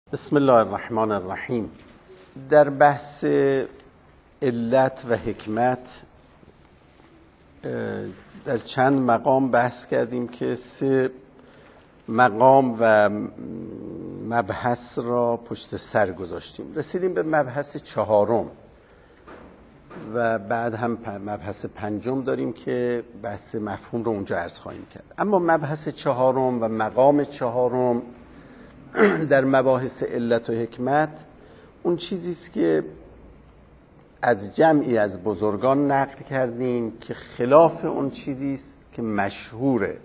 بسم الله الرحمن الرحیم. در بحث علت و حکمت در چند مقام بحث کردیم که 3 مقام و مبحث را پشت سر گذاشتیم. رسیدیم به مبحث 4 و بعد هم مبحث 5 داریم که بحث مفهوم رو اونجا عرض خواهیم کرد. اما مبحث 4 و مقام 4 در مباحث علت و حکمت اون چیزی است که از جمعی از بزرگان نقل کردیم که خلاف اون چیزی است که مشهوره.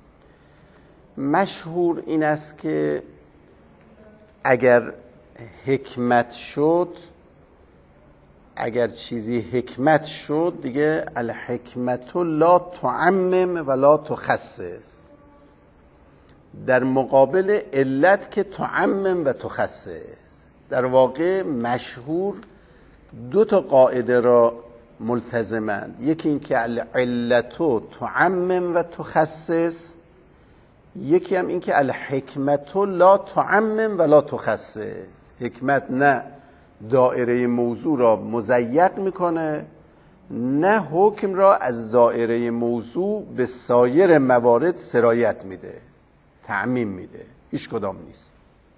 مشهور این است که اگر حکمت شد، اگر چیزی حکمت شد، دیگه الحکمت لا تعمم ولا تخصص، در مقابل علت که تعمم و تخصص. در واقع مشهور 2 قاعده را ملتزمند. یکی این که العلت تعمم و تخصص، یکی هم این که الحکمت لا تعمم ولا تخصص. حکمت نه دایره موضوع را مضیق میکنه، نه حکم را از دایره موضوع به سایر موارد سرایت میده، تعمیم میده. هیچ کدام نیست.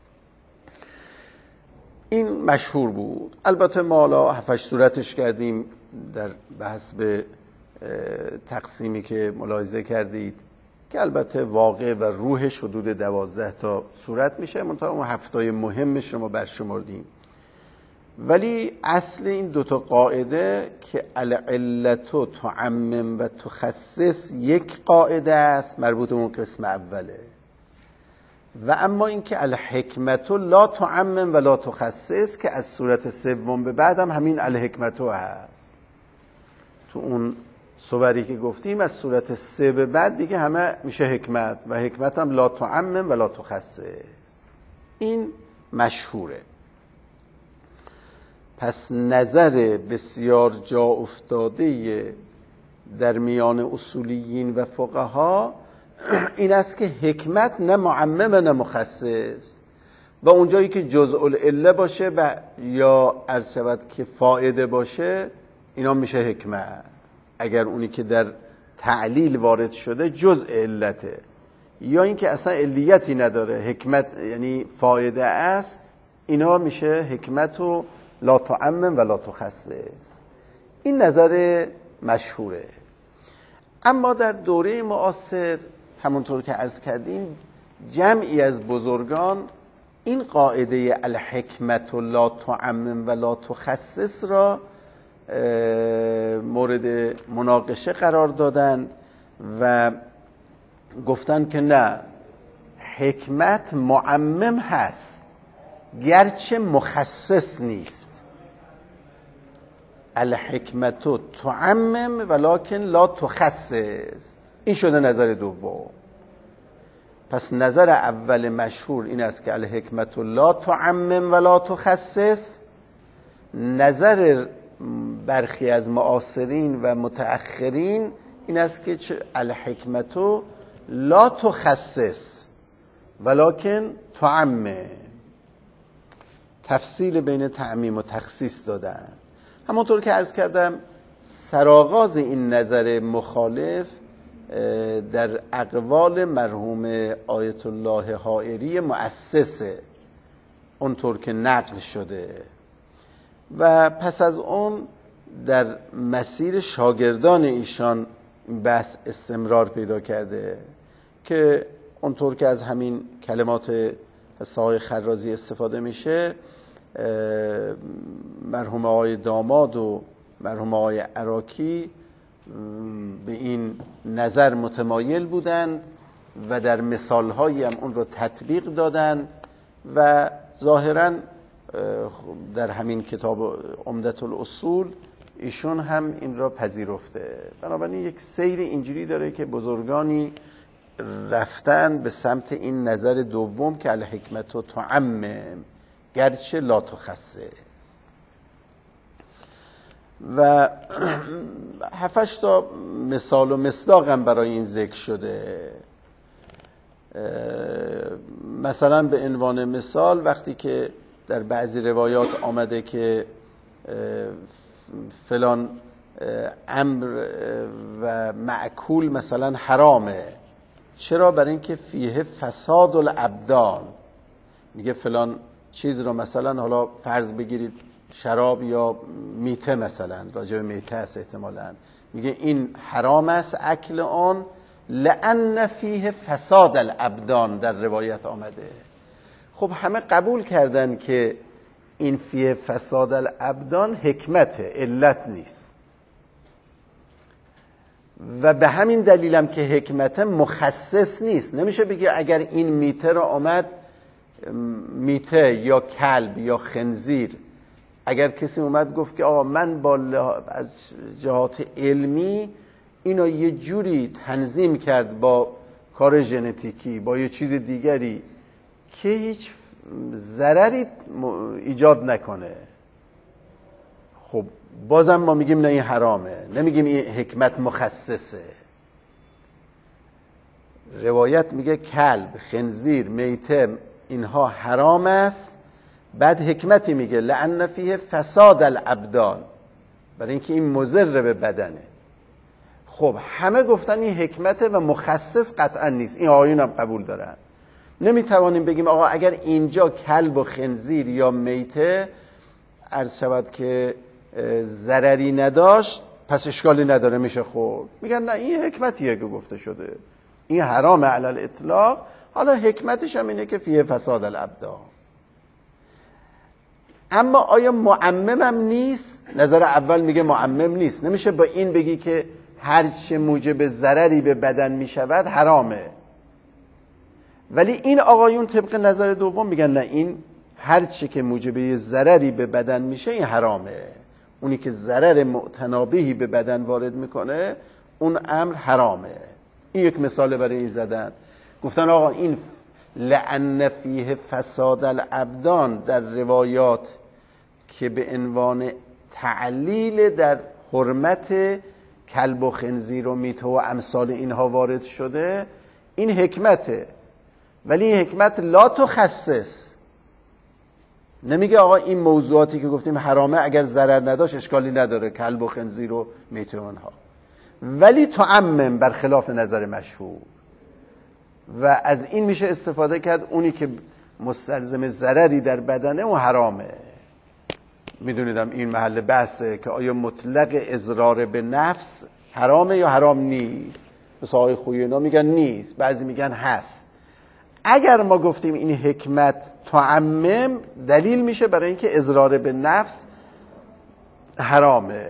این مشهور بود. البته ما حالا 7-8 صورتش کردیم در بحث به تقسیمی که ملاحظه کردید که البته واقع و روحش حدود 12 تا صورت میشه، منتها اون 7 مهمش رو ما برشمردیم. ولی اصل این 2 قاعده که العلت تعمم و تخصص یک قاعده است مربوط به اون قسم اوله، و اما اینکه الحکمت لا تعمم ولا تخصص که از صورت 3 به بعد هم همین الحکمت هست. تو اون صوری که گفتیم از صورت 3 به بعد دیگه همه میشه حکمت، و حکمت هم لا تعمم ولا تخصص. این مشهوره. پس نظر بسیار جا افتاده در میان اصولیین و فقها این است که حکمت نه معمم نه مخصص، و اونجایی که جزء العله باشه و یا عرض شود که فائده باشه اینا میشه حکمت. اگر اونی که در تعلیل وارد شده جزء علته، یا اینکه اصلا علیتی نداره، حکمت یعنی فائده است، اینا میشه حکمت و لا تعمم ولا تخصص. این نظر مشهوره. اما در دوره معاصر همونطور که عرض کردیم جمعی از بزرگان این قاعده الحکمت لا تعمم ولا تخصص را مورد مناقشه قرار دادند و گفتن که نه، حکمت معمم هست گرچه مخصص نیست. الحکمت تعمم ولکن لا تخصص. این شده نظر دوم. پس نظر اول مشهور این است که الحکمت لا تعمم ولا تخصص. نظر برخی از معاصرین و متأخرین این است که الحکمت لا تخصص ولکن تعمم. تفصیل بین تعمیم و تخصیص دادن. همونطور که عرض کردم سرآغاز این نظر مخالف در اقوال مرحوم آیت الله حائری مؤسسه، اونطور که نقل شده، و پس از اون در مسیر شاگردان ایشان بحث استمرار پیدا کرده که اونطور که از همین کلمات حسای خرازی استفاده میشه، مرحوم آقای داماد و مرحوم آقای عراقی به این نظر متمایل بودند و در مثالهایی هم اون رو تطبیق دادند و ظاهراً در همین کتاب عمدة الاصول ایشون هم این را پذیرفته. بنابراین یک سیر اینجوری داره که بزرگانی رفتن به سمت این نظر دوم که الحکمت تعمم گرچه لا تخصص. و 7-8 مثال و مصداق هم برای این ذکر شده. مثلا به عنوان مثال وقتی که در بعضی روایات آمده که فلان امر و معکول مثلا حرامه، چرا؟ برای اینکه فیه فساد الابدان. میگه فلان چیز رو مثلا، حالا فرض بگیرید شراب یا میته، مثلا راجع به میته است احتمالاً، میگه این حرام است اکل آن لأن فیه فساد الابدان، در روایت آمده. خب همه قبول کردن که این فیه فساد الابدان حکمته، علت نیست، و به همین دلیلم که حکمت مخصص نیست. نمیشه بگی اگر این میته را آمد، میته یا کلب یا خنزیر، اگر کسی اومد گفت که آقا من از جهات علمی اینو یه جوری تنظیم کرد با کار ژنتیکی، با یه چیز دیگری که هیچ ضرری ایجاد نکنه، خب بازم ما میگیم نه این حرامه، نمیگیم این حکمت مخصصه. روایت میگه کلب، خنزیر، میته اینها حرام است، بعد حکمتی میگه لأن فیه فساد الابدان، برای اینکه این مضر به بدنه. خب همه گفتن این حکمته و مخصص قطعا نیست، این آیون هم قبول دارن. نمیتوانیم بگیم آقا اگر اینجا کلب و خنزیر یا میته عرض شود که ضرری نداشت پس اشکالی نداره میشه خورد. میگن نه این حکمتیه که گفته شده، این حرام علی الاطلاق، حالا حکمتش هم اینه که فیه فساد الابدان. اما آیا معممم نیست؟ نظر اول میگه معمم نیست، نمیشه با این بگی که هرچه موجب ضرری به بدن میشود حرامه. ولی این آقایون طبق نظر دوم میگن نه، این هرچه که موجب ضرری به بدن میشه این حرامه، اونی که ضرر معتنابهی به بدن وارد میکنه اون امر حرامه. این یک مثال برای این زدن. گفتن آقا این لأن فیه فساد الابدان در روایات که به عنوان تعلیل در حرمت کلب و خنزیر و میته و امثال اینها وارد شده، این حکمته، ولی این حکمت لا تخصص، نمیگه آقا این موضوعاتی که گفتیم حرامه اگر ضرر نداشت اشکالی نداره، کلب و خنزیر و میته اونها، ولی تعمم برخلاف نظر مشهور. و از این میشه استفاده کرد اونی که مستلزم ضرری در بدنه اون حرامه. میدونیدم این محل بحثه که آیا مطلق اضرار به نفس حرامه یا حرام نیست. مثل آقای خویینا میگن نیست، بعضی میگن هست. اگر ما گفتیم این حکمت تعمم، دلیل میشه برای اینکه اضرار به نفس حرامه،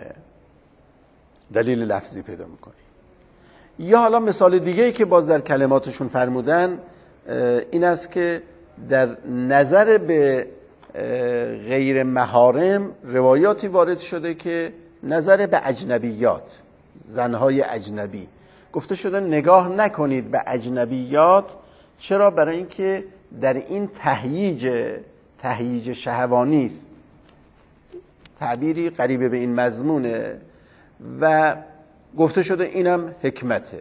دلیل لفظی پیدا میکنی. یا حالا مثال دیگه‌ای که باز در کلماتشون فرمودن این است که در نظر به غیر محارم روایاتی وارد شده که نظر به اجنبیات، زنهای اجنبی، گفته شده نگاه نکنید به اجنبیات. چرا؟ برای اینکه در این تهییج شهوانی است، تعبیری قریب به این مضمونه، و گفته شده اینم حکمته.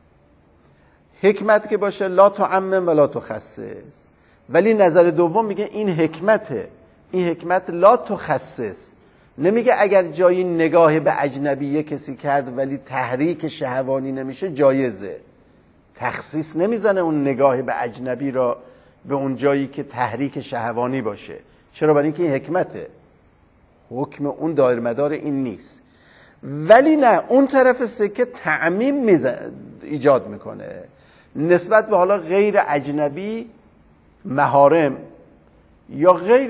حکمت که باشه لا تعمم و لا تخصص. ولی نظر دوم میگه این حکمته، این حکمت لا تخصص. نمیگه اگر جایی نگاه به اجنبیه کسی کرد ولی تحریک شهوانی نمیشه جایزه، تخصیص نمیزنه اون نگاه به اجنبی را به اون جایی که تحریک شهوانی باشه. چرا؟ برای اینکه این حکمته، حکم اون دایر مدار این نیست. ولی نه، اون طرف سکه تعمیم ایجاد میکنه نسبت به حالا غیر اجنبی، محارم یا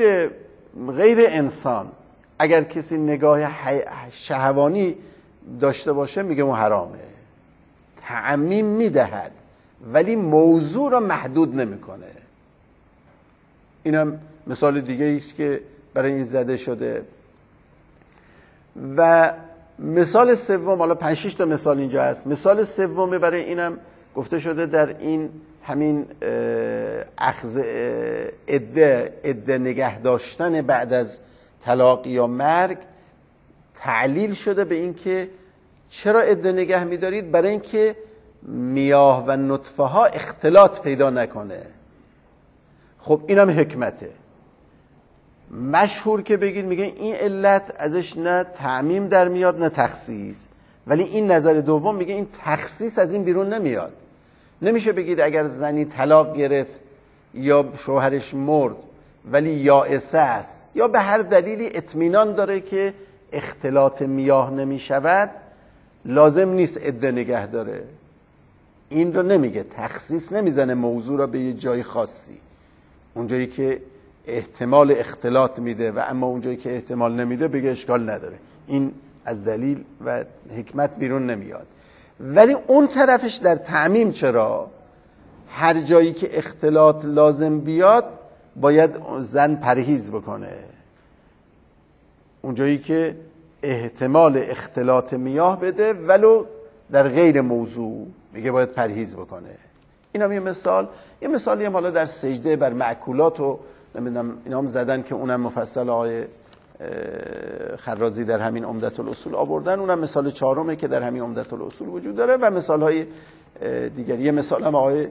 غیر انسان. اگر کسی نگاه شهوانی داشته باشه میگه اون حرامه، تعمیم میدهد ولی موضوع را محدود نمیکنه. اینم مثال دیگه ایست که برای این زده شده. و مثال سوم، حالا 5-6 تا مثال اینجا هست. مثال سوم برای اینم گفته شده در این همین اخذ عده نگه داشتن بعد از طلاق یا مرگ، تعلیل شده به این که چرا عده نگه می‌دارید؟ برای اینکه میاه و نطفه ها اختلاط پیدا نکنه. خب اینم حکمته. مشهور که بگید میگه این علت ازش نه تعمیم در میاد نه تخصیص، ولی این نظر دوم میگه این تخصیص از این بیرون نمیاد. نمیشه بگید اگر زنی طلاق گرفت یا شوهرش مرد ولی یائسه است یا به هر دلیلی اطمینان داره که اختلاط میاه نمیشود لازم نیست عده نگه داره. این رو نمیگه، تخصیص نمیزنه موضوع را به یه جای خاصی، اونجایی که احتمال اختلاط میده و اما اونجایی که احتمال نمیده بگه اشکال نداره. این از دلیل و حکمت بیرون نمیاد. ولی اون طرفش در تعمیم چرا؟ هر جایی که اختلاط لازم بیاد باید زن پرهیز بکنه. اونجایی که احتمال اختلاط میاه بده ولو در غیر موضوع میگه باید پرهیز بکنه. اینم یه مثالی هم حالا در سجده بر معکولات و نمیدونم اینا هم زدن که اونم مفصل آقای خرازی در همین عمدة الاصول آوردن. اونم مثال چهارمه که در همین عمدة الاصول وجود داره و مثالهای دیگری. یه مثال هم آقای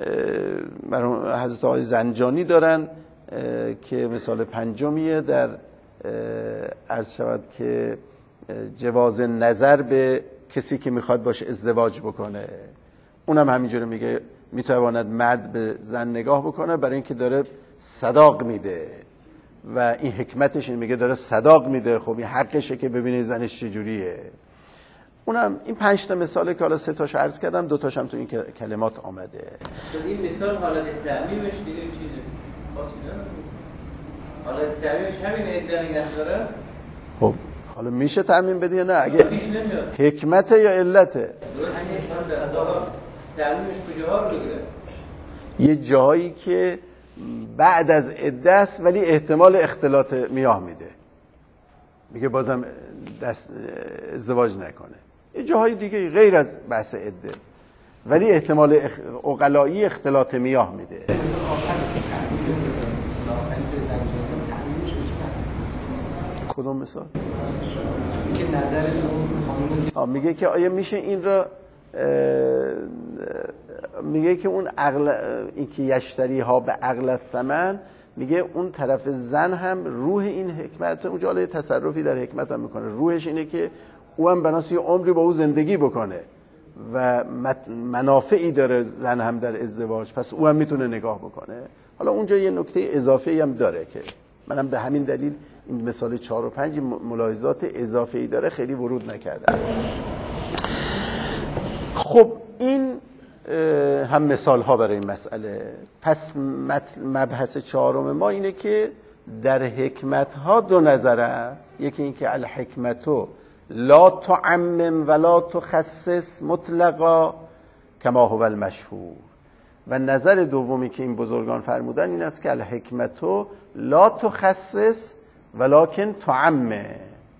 حضرت آقای زنجانی دارن که مثال پنجمیه در عرض شود که جواز نظر به کسی که میخواد باشه ازدواج بکنه. اونم همینجوری میگه میتواند مرد به زن نگاه بکنه برای اینکه داره صداق میده و این حکمتش این میگه داره صداق میده. خب این حقشه که ببینه زنش چجوریه. اونم این 5 تا مثاله که حالا 3 تاشو عرض کردم، 2 تاش هم تو این کلمات آمده. این مثال حالت تعمیمش دیگه چیزه حالت تعمیمش همین عده نگه داره. خب حالا میشه تعمیم بدی یا نه؟ اگه حکمته یا علته؟ تعمیمش کجاها رو بگیره؟ یه جایی که بعد از عده است ولی احتمال اختلاط میاه میده، میگه بازم ازدواج نکنه. یه جاهای دیگه غیر از بحث عده ولی احتمال عقلایی اختلاط میاه میده. کدوم مثال؟ که نظر خانم میگه که آیا میشه این را میگه که اون عقل این که یشتری ها به عقل الثمن، میگه اون طرف زن هم روح این حکمت، اونجا حالا تصرفی در حکمت هم میکنه، روحش اینه که او هم بناس یه عمری با او زندگی بکنه و منافعی داره زن هم در ازدواج، پس او هم میتونه نگاه بکنه. حالا اونجا یه نکته اضافی هم داره که منم به همین دلیل این مثال 4 و 5 ملاحظات اضافی داره خیلی ورود نکردم. خب این هم مثال ها برای این مسئله. پس مبحث 4 ما اینه که در حکمت ها 2 نظر است. یکی این که الحکمتو لا تعمم ولا تخصص مطلقا کما هو المشهور، و نظر دومی که این بزرگان فرمودن این است که الحکمتو لا تخصص ولکن تعمم.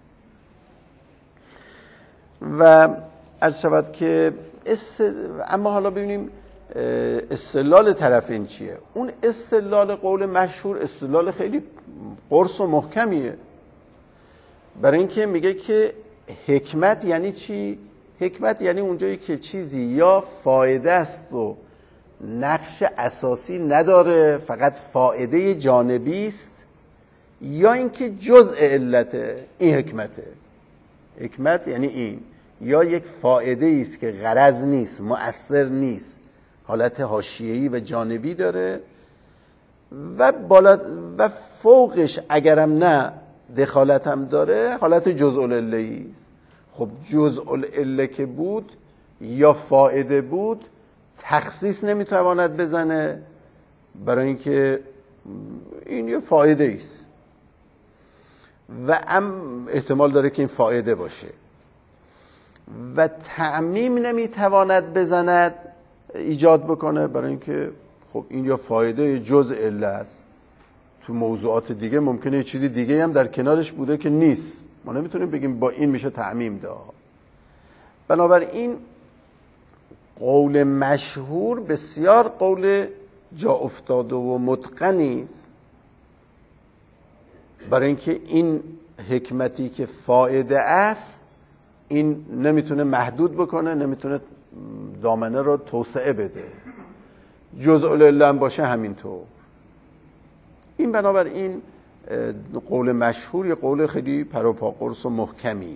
و عرض شود که اما حالا ببینیم استدلال طرفین چیه. اون استدلال قول مشهور استدلال خیلی قرص و محکمیه، برای اینکه میگه که حکمت یعنی چی؟ حکمت یعنی اونجایی که چیزی یا فایده است و نقش اساسی نداره، فقط فایده جانبی است، یا اینکه جزء علته. این حکمته. حکمت یعنی این، یا یک فایده است که غرض نیست، مؤثر نیست، حالت حاشیه‌ای و جانبی داره و بالا و فوقش اگرم نه دخالت هم داره حالت جزء العله است. خب جزء العله که بود یا فایده بود تخصیص نمیتواند بزنه، برای اینکه این یه فایده است و احتمال داره که این فایده باشه، و تعمیم نمیتواند بزند ایجاد بکنه، برای اینکه خب این یا فایده یا جزء عله است. تو موضوعات دیگه ممکنه یه چیزی دیگه هم در کنارش بوده که نیست، ما نمیتونیم بگیم با این میشه تعمیم داد. بنابراین قول مشهور بسیار قول جا افتاده و متقنی است، برای اینکه این حکمتی که فایده است این نمیتونه محدود بکنه، نمیتونه دامنه رو توسعه بده، جزء العله هم باشه همینطور. این بنابراین قول مشهور یه قول خیلی پروپا قرص و محکمی.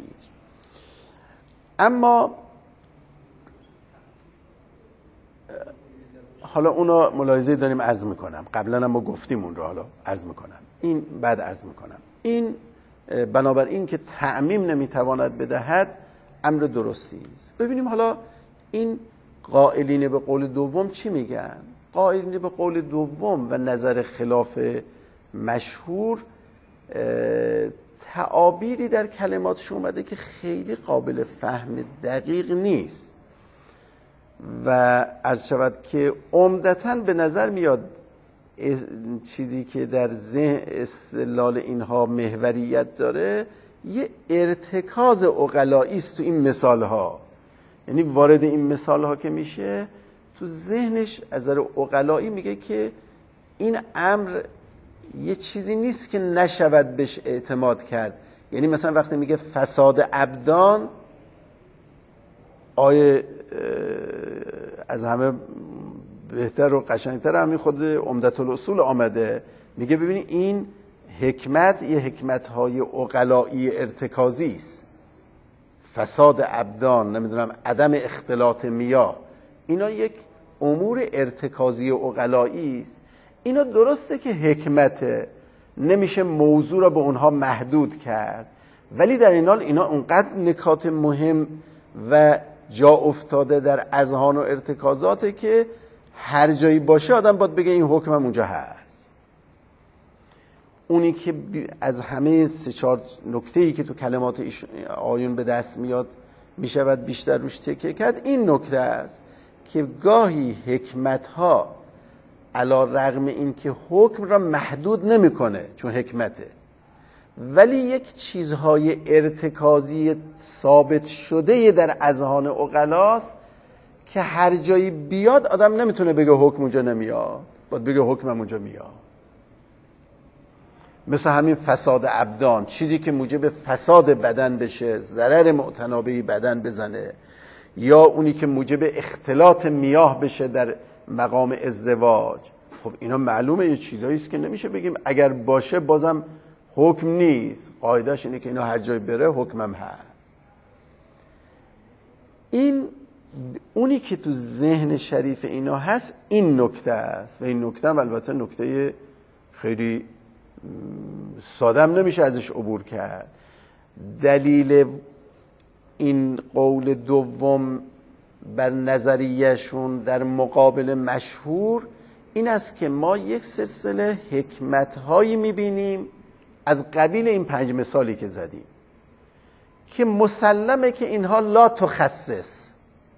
اما حالا اونا ملاحظه داریم عرض میکنم، قبلا هم ما گفتیم اون رو، حالا عرض میکنم، این بعد عرض میکنم. این بنابراین که تعمیم نمیتواند بدهد امر درستی است. ببینیم حالا این قائلین به قول دوم چی میگن. قائلین به قول دوم و نظر خلاف مشهور تعابیری در کلماتش اومده که خیلی قابل فهم دقیق نیست و عرض شود که عمدتاً به نظر میاد چیزی که در ذهن استدلال اینها محوریت داره یه ارتکاز عقلایی است تو این مثال ها. یعنی وارد این مثال ها که میشه تو ذهنش از نظر عقلایی میگه که این امر یه چیزی نیست که نشود بهش اعتماد کرد. یعنی مثلا وقتی میگه فساد ابدان، آیه از همه بهتر و قشنگتر همین خود عمدة الاصول آمده، میگه ببینید این حکمت یه حکمت‌های عقلایی ارتکازی است. فساد ابدان، نمیدونم عدم اختلاط میاه، اینا یک امور ارتکازی عقلایی است. اینا درسته که حکمته، نمیشه موضوع را به اونها محدود کرد، ولی در این حال اینا اونقدر نکات مهم و جا افتاده در اذهان و ارتکازاته که هر جایی باشه آدم باید بگه این حکمم اونجا هست. اونی که از همه 3-4 نکته‌ای که تو کلمات آیون به دست میاد میشود بیشتر روش تکیه کرد، این نکته است که گاهی حکمت‌ها علی رغم این که حکم را محدود نمیکنه چون حکمته، ولی یک چیزهای ارتکازی ثابت شده در اذهان عقلاست که هر جایی بیاد آدم نمیتونه بگه حکم اونجا نمیاد، باید بگه حکمم اونجا میاد. مثل همین فساد ابدان، چیزی که موجب فساد بدن بشه، ضرر معتنابه بدن بزنه، یا اونی که موجب اختلاط میاه بشه در مقام ازدواج. خب اینا معلومه یه چیزایی است که نمیشه بگیم اگر باشه بازم حکم نیست. قاعدهش اینه که اینا هر جای بره حکمم هست. این اونی که تو ذهن شریف اینا هست این نکته است و این نکته هم البته نکته خیلی سادم نمیشه ازش عبور کرد. دلیل این قول دوم بر نظریهشون در مقابل مشهور این است که ما یک سلسله حکمت‌هایی می‌بینیم از قبیل این 5 مثالی که زدیم که مسلمه که اینها لا تخصص،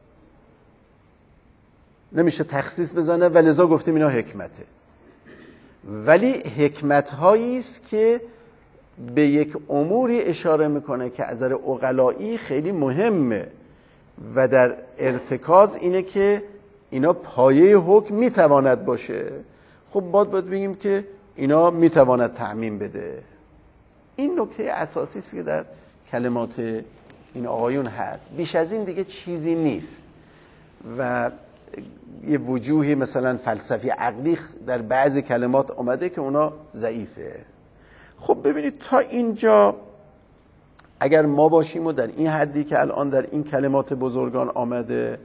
نمیشه تخصیص بزنه و لذا گفتیم اینا حکمته، ولی حکمت‌هایی است که به یک اموری اشاره میکنه که از نظر عقلایی خیلی مهمه و در ارتکاز اینه که اینا پایه حکم میتواند باشه. خب باید بگیم که اینا میتواند تعمیم بده. این نکته اساسی است که در کلمات این آقایون هست، بیش از این دیگه چیزی نیست و یه وجوهی مثلا فلسفی عقلی در بعضی کلمات آمده که اونا ضعیفه. خب ببینید تا اینجا اگر ما باشیم و در این حدی که الان در این کلمات بزرگان آمده،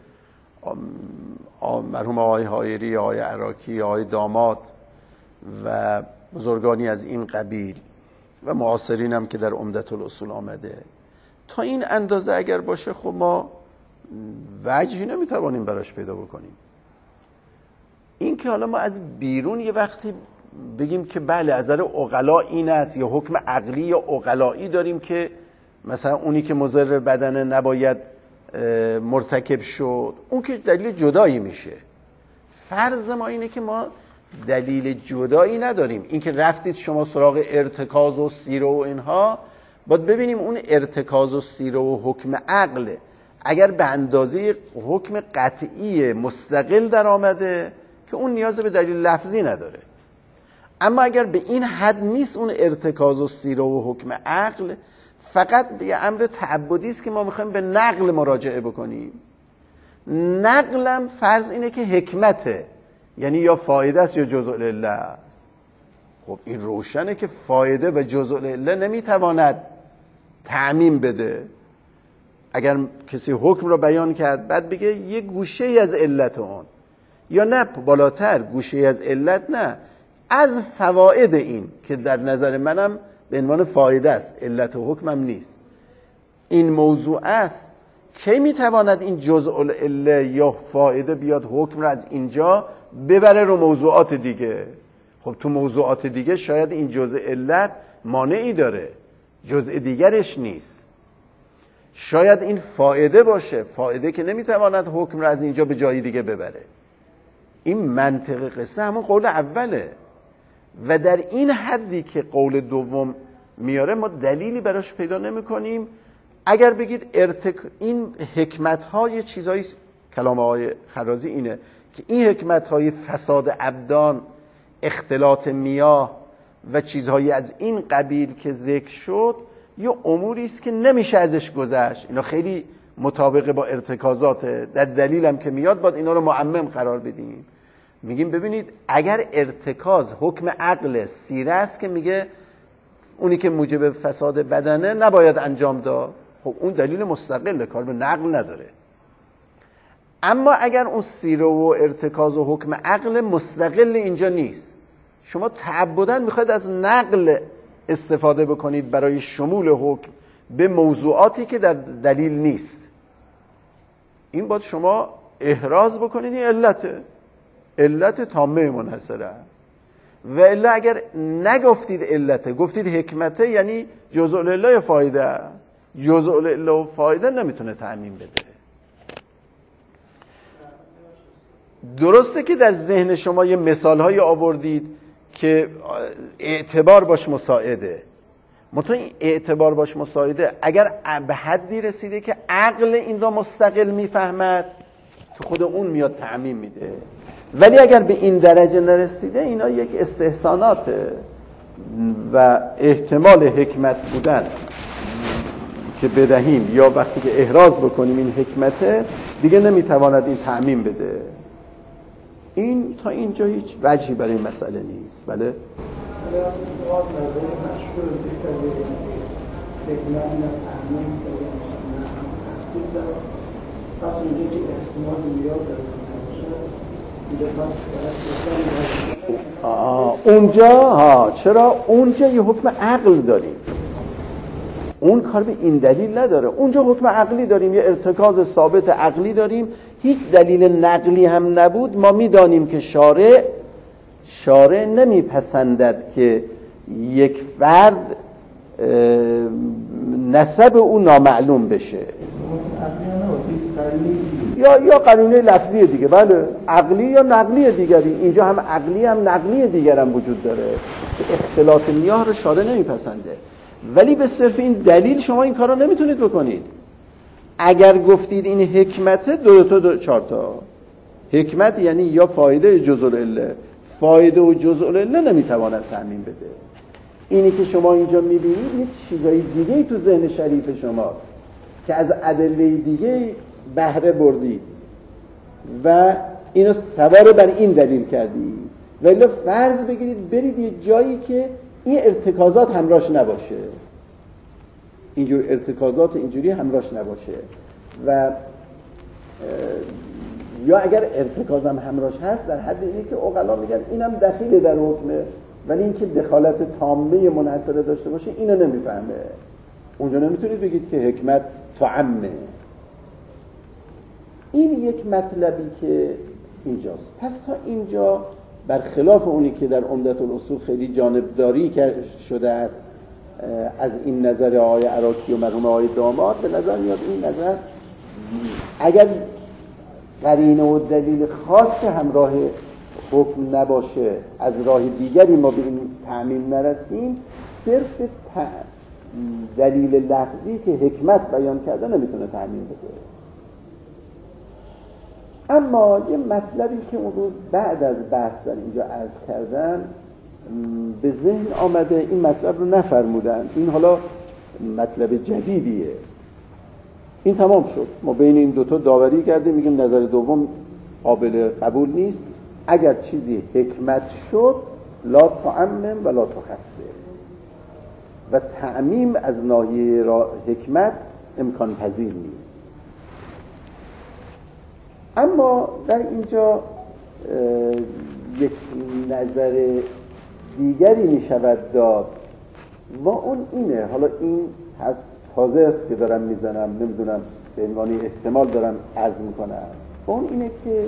مرحوم آقای حایری، آقای عراقی، آقای داماد و بزرگانی از این قبیل و معاصرین هم که در عمدة الاصول آمده، تا این اندازه اگر باشه خب ما وجهی نمیتوانیم براش پیدا بکنیم. این که حالا ما از بیرون یه وقتی بگیم که بله از نظر عقلا این است، یا حکم عقلی یا عقلایی داریم که مثلا اونی که مضر بدنه نباید مرتکب شد، اون که دلیل جدایی میشه. فرض ما اینه که ما دلیل جدایی نداریم. این که رفتید شما سراغ ارتکاز و سیره و اینها، باید ببینیم اون ارتکاز و سیره و حکم عقل اگر به اندازه حکم قطعی مستقل در آمده که اون نیاز به دلیل لفظی نداره، اما اگر به این حد نیست اون ارتکاز و سیره و حکم عقل، فقط به امر تعبدی است که ما میخوایم به نقل مراجعه بکنیم، نقلم فرض اینه که حکمته، یعنی یا فایده است یا جزء العله است. خب این روشنه که فایده و جزء العله نمیتواند تعمیم بده. اگر کسی حکم رو بیان کرد بعد بگه یه گوشه از علت اون، یا نه بالاتر گوشه از علت، نه از فواید این که در نظر منم به عنوان فایده است، علت و حکمم نیست، این موضوع است، کی میتواند این جزء العله یا فایده بیاد حکم رو از اینجا ببره رو موضوعات دیگه؟ خب تو موضوعات دیگه شاید این جزء علت مانعی داره، جزء دیگرش نیست. شاید این فایده باشه، فایده که نمیتواند حکم رو از اینجا به جای دیگه ببره. این منطق قصه همون قول اوله و در این حدی که قول دوم میاره ما دلیلی براش پیدا نمی کنیم. اگر بگید این حکمت های چیزایی، کلام آقای خرازی اینه که این حکمت های فساد ابدان، اختلاط میاه و چیزهایی از این قبیل که ذکر شد یه اموری است که نمیشه ازش گذشت، اینا خیلی مطابق با ارتکازاته، در دلیل هم که میاد باید اینا رو معمم قرار بدیم. میگیم ببینید اگر ارتکاز حکم عقل سیره است که میگه اونی که موجب فساد بدنه نباید انجام داد، خب اون دلیل مستقله، کار به نقل نداره. اما اگر اون سیره و ارتکاز و حکم عقل مستقل اینجا نیست، شما تعبداً میخواید از نقل استفاده بکنید برای شمول حکم به موضوعاتی که در دلیل نیست، این باید شما احراز بکنید این علت تامه منحصره است. و الا اگر نگفتید علته، گفتید حکمته، یعنی جزء العله فایده است. جزء العله و فایده نمیتونه تعمیم بده. درسته که در ذهن شما یه مثالهایی آوردید که اعتبار باش مساعده، منتها این اعتبار باش مساعده اگر به حدی رسیده که عقل این را مستقل میفهمد تو خود اون میاد تعمیم میده. ولی اگر به این درجه نرسیده اینا یک استحساناته و احتمال حکمت بودن که بدهیم یا وقتی که احراز بکنیم این حکمته دیگه نمیتواند این تعمیم بده. این تا اینجا هیچ وجهی برای این مسئله نیست. بله؟ اونجا چرا؟ اونجا یه حکم عقل داریم، اون کار به این دلیل نداره. اونجا حکم عقلی داریم، یه ارتکاز ثابت عقلی داریم، هیچ دلیل نقلی هم نبود. ما میدانیم که شارع نمیپسندد که یک فرد نسب او نامعلوم بشه، یا قرینه لفظی دیگه، بله عقلی یا نقلی دیگری. اینجا هم عقلی هم نقلی دیگر هم وجود داره که اختلاط میاه رو شارع نمیپسنده. ولی به صرف این دلیل شما این کار رو نمیتونید بکنید. اگر گفتید این حکمته، دو چهار تا حکمت یعنی یا فایده جزء العله، فایده و جزء العله نمیتواند تعمیم بده. اینی که شما اینجا میبینید یه چیزای دیگه تو ذهن شریف شماست که از ادله دیگه بهره بردید و اینو سوار بر این دلیل کردید. ولی فرض بگیرید برید یه جایی که این ارتکازات همراهش نباشه، اینجور ارتکازات اینجوری همراهش نباشه، و یا اگر ارتکازم همراهش هست در حد اینه که عقلا میگن اینم دخیل در حکمه، ولی اینکه دخالت تامه منحصره داشته باشه اینو نمیفهمه. اونجا نمیتونید بگید که حکمت تعمه. این یک مطلبی که اینجاست. پس تا اینجا برخلاف اونی که در عمدة الاصول خیلی جانبداری شده است از این نظر آقای عراقی و مرحوم آقای داماد، به نظر میاد این نظر اگر قرینه و دلیل خاص همراه حکم نباشه، از راه دیگری ما به این تعمیم نرسیم، صرف دلیل لفظی که حکمت بیان کرده نمیتونه تعمیم بده. اما یه مطلبی که اون روز بعد از بحث در اینجا عرض کردم به ذهن آمده، این مطلب رو نفرمودن، این حالا مطلب جدیدیه. این تمام شد. ما بین این دوتا داوری کردیم، میگیم نظر دوم قابل قبول نیست. اگر چیزی حکمت شد لا تعمم و لا تخصص، و تعمیم از ناحیه حکمت امکان پذیر نیست. اما در اینجا یک نظر دیگری می شود داد و اون اینه، حالا این تازه است که دارم میزنم، نمیدونم به عنوان احتمال دارم عرض میکنم، اون اینه که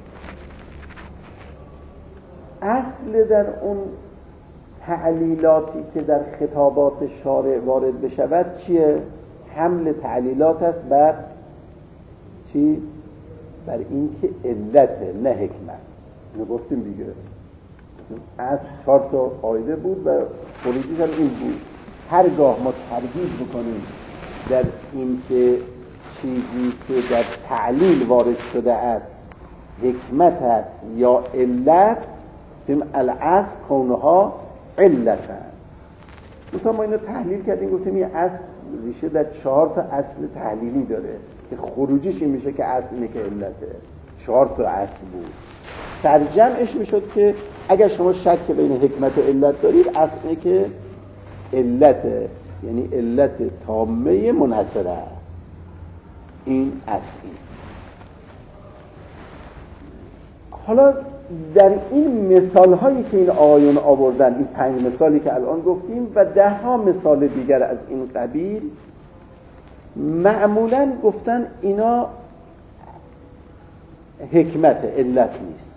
اصل در اون تعلیلاتی که در خطابات شارع وارد بشود چیه؟ حمل تعلیلات است بر چی؟ بر این که علته نه حکمت. اینو گفتیم دیگه، از 4 تا قاعده بود و خروجیش هم این بود. هرگاه ما تردید بکنیم در این که چیزی که در تعلیل وارد شده است حکمت است یا علت، تیم الاصل کونها علتن. مثلا ما اینو تحلیل کردیم، گفتیم این اصل ریشه در 4 تا اصل تحلیلی داره که خروجیش این میشه که اصل اینه که علته. 4 تا اصل بود. سرجمعش میشد که اگر شما شک بین حکمت و علت دارید، اصل اینه که علته، یعنی علت تامه منحصره است. این اصلی. حالا در این مثال هایی که این آیون آوردن، این 5 مثالی که الان گفتیم و 10 مثال دیگر از این قبیل، معمولاً گفتن اینا حکمت، علت نیست.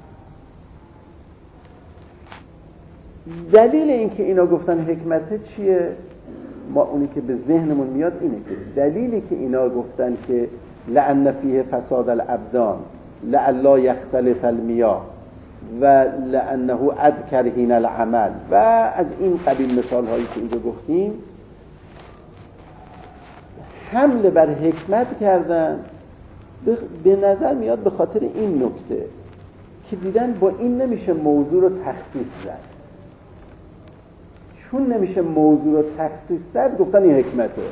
دلیل اینکه اینا گفتن حکمت چیه؟ ما اونی که به ذهنمون میاد اینه که دلیلی که اینا گفتن که لأن فیه فساد الابدان لألا یختلط المیاه و لأنه اذکر حین العمل و از این قبیل مثال هایی که اینجا گفتیم، حمله بر حکمت کردن. به نظر میاد به خاطر این نکته که دیدن با این نمیشه موضوع رو تخصیص زد. چون نمیشه موضوع رو تخصیص زد، گفتن این حکمته.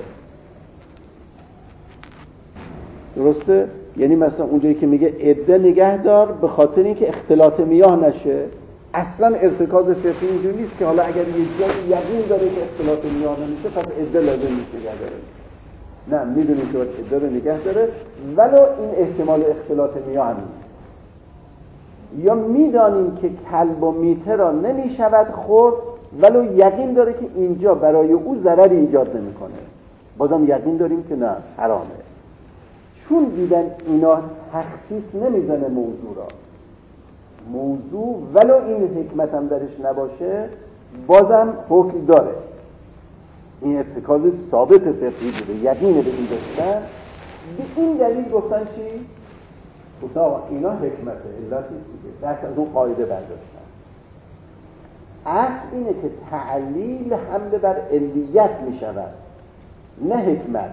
درسته؟ یعنی مثلا اونجایی که میگه عده نگه دار به خاطر اینکه اختلاط میاه نشه، اصلا ارتکاز فقهی اینجوری نیست که حالا اگر یه جایی یقین داره که اختلاط میاه نمیشه پس عده لازم نیست نگه داره. نه، میدونیم که باید عده رو نگه داره ولو این احتمال اختلاط میاه هم نیست. یا میدانیم که کلب و میته را نمیشود خورد ولو یقین داره که اینجا برای او ضرری ایجاد نمیکنه، بازم یقین داریم که نه حرامه. چون دیدن اینا تخصیص نمیزنه موضوع را، موضوع ولو این حکمت هم درش نباشه بازم حکم داره. این ارتکاز ثابت فقهی بوده، یقین به این داشتن. به این دلیل گفتن چی؟ گفتن اینا حکمته، علت نیست دیگه، دست از اون قاعده برداشتن. اصل اینه که تعلیل حمله بر علیت میشود نه حکمت.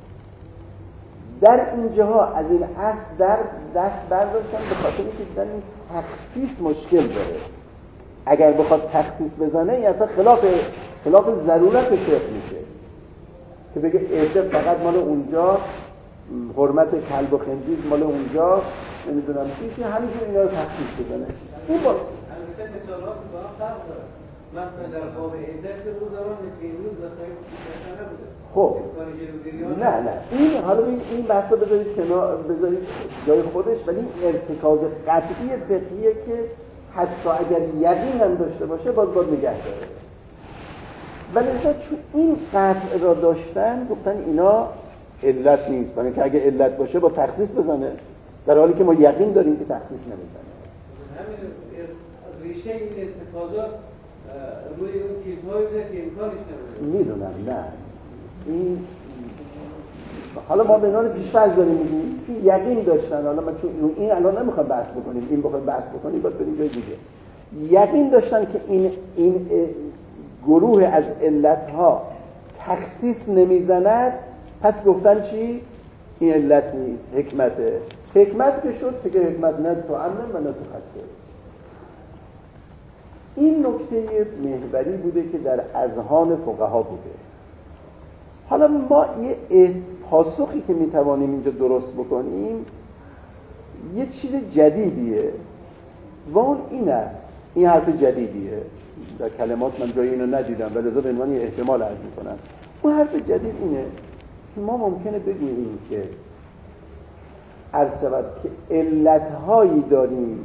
در اینجاها از این اصل در دست برداشتن به خاطر اینکه دیدن این تخصیص مشکل داره. اگر بخواد تخصیص بزنه این اصلا خلاف ضرورت فقه میشه که بگه عده فقط مال اونجا، حرمت کلب و خنزیر مال اونجا، نمیدونم چی، همینجور اینا رو تخصیص بزنه. این با البته مثالات با هم فرق داره. مثلا در باب عده روزان نیست که این روز وسایل نبوده. خب نه این حالا این بحثا بذارید کنار، بذارید جای خودش، ولی این ارتکاز قطعی فقهیه که حتی اگر یقین هم داشته باشه باید نگه داره. ولی چون این قطع را داشتن گفتن اینا علت نیست، برای که اگه علت باشه با تخصیص بزنه، در حالی که ما یقین داریم که تخصیص نمیزنه. همین ریشه این اتفاقات روی اون چیزهایی بوده که امکانش نبوده. میدونم نه این حالا ما به نوع پیش‌فرض داریم میگیم که یقین داشتن. حالا من چون این الان نمیخوام بحث بکنیم، این بخوام بحث بکنیم باید بریم جای دیگه. یقین داشتن که این گروه از علتها تخصیص نمیزند، پس گفتن چی؟ این علت نیست، حکمته. حکمت که شد فکر حکمت نه تعمم و نه تخصص. این نکته محوری بوده که در اذهان فقها بوده حالا ما یه پاسخی که میتوانیم اینجا درست بکنیم یه چیز جدیدیه و اون این است، این حرف جدیدیه، در کلمات من جای اینو ندیدم ولی لذا به عنوان یه احتمال عرض میکنم. اون حرف جدید اینه که ما ممکنه بگوییم که عرض شود که علتهایی داریم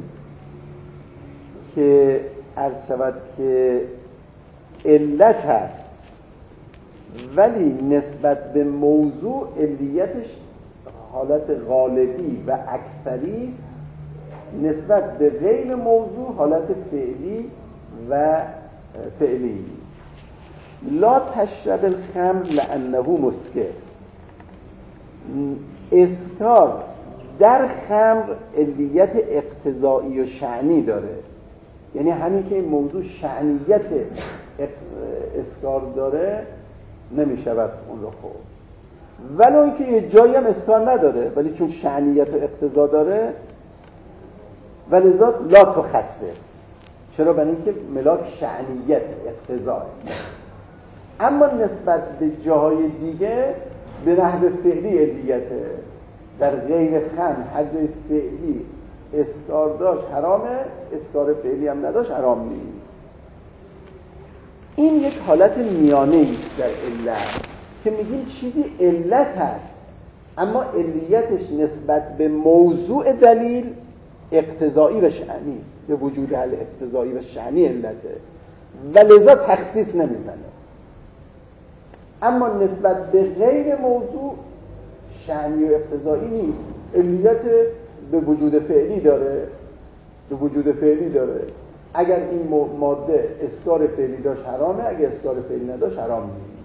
که عرض شود که علت هست ولی نسبت به موضوع علیتش حالت غالبی و اکثری است، نسبت به غیر موضوع حالت فعلی و فعلی. لا تشرب الخمر لانه مسکر، اسکار در خمر علیت اقتضایی و شأنی داره، یعنی همین که این موضوع شأنیت اسکار داره نمیشود اون رو خورد، ولو اینکه یه جایی هم اسکار نداره ولی چون شأنیت و اقتضا داره ولذا لا تخصص. چرا؟ برای اینکه ملاک شأنیت اقتضاه. اما نسبت به جاهای دیگه به نحو فعلی علیته، در غیر خمر هر جای فعلی اسکار داشت حرامه، اسکار فعلی هم نداشت حرام نیست. این یک حالت میانه است در علت که میگیم چیزی علت هست اما علیتش نسبت به موضوع دلیل اقتضایی و شأنی است، به وجود حل اقتضایی و شأنی علته و لذا تخصیص نمیزنه. اما نسبت به غیر موضوع شأنی و اقتضایی نیست، علیت به وجود فعلی داره، به وجود فعلی داره. اگر این ماده اسکار فعلی داشت حرامه، اگر اسکار فعلی نداشت حرام نیست.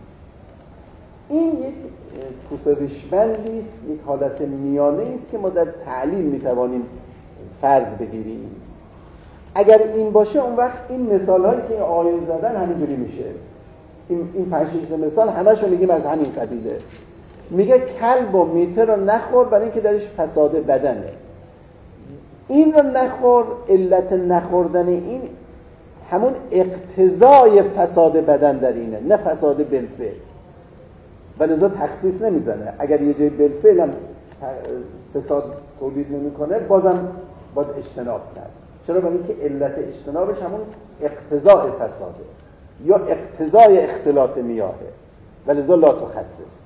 این یک کوسه ریشبندی است، یک حالت میانه است که ما در تعلیل میتوانیم فرض بگیریم. اگر این باشه اون وقت این مثال هایی که آیه زدن همینجوری میشه. این 5-6 مثال همشو میگیم از همین قبیله. میگه کلب و میته رو نخور برای اینکه درش فساد بدنه. این رو نخور، علت نخوردن این همون اقتضای فساد بدن در اینه، نه فساد بالفعل. ولذا تخصیص نمیزنه. اگر یه جای بالفعل هم فساد تولید نمیکنه بازم باید اجتناب کرد. چرا؟ برای اینکه علت اجتنابش همون اقتضای فساده یا اقتضای اختلاط میاهه، ولذا لا تخصص.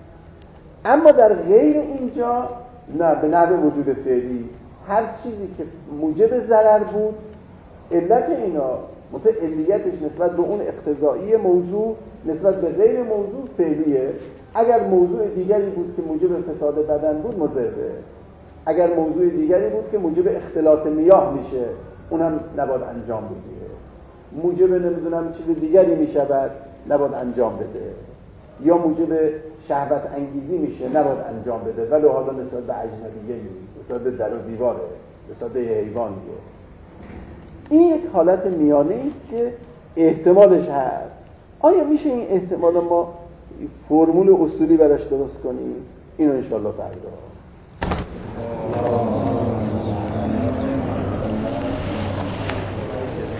اما در غیر اینجا نه، به نحو وجود فعلی هر چیزی که موجب ضرر بود علت اینا علیتش نسبت به اون اقتضایی موضوع نسبت به غیر موضوع فعلیه. اگر موضوع دیگری بود که موجب فساد بدن بود مضره، اگر موضوع دیگری بود که موجب اختلاط میاه میشه اونم نباید انجام بده، موجب نمیدونم چیز دیگری میشود نباید انجام بده، یا موجب شهوت انگیزی میشه نباید انجام بده، ولی حالا نسبت به اجنبیه نیست، نسبت به در و دیواره، نسبت به حیوان میگه. این یک حالت میانه است که احتمالش هست. آیا میشه این احتمال ما فرمول اصولی براش درست کنیم؟ اینو انشاءالله فردا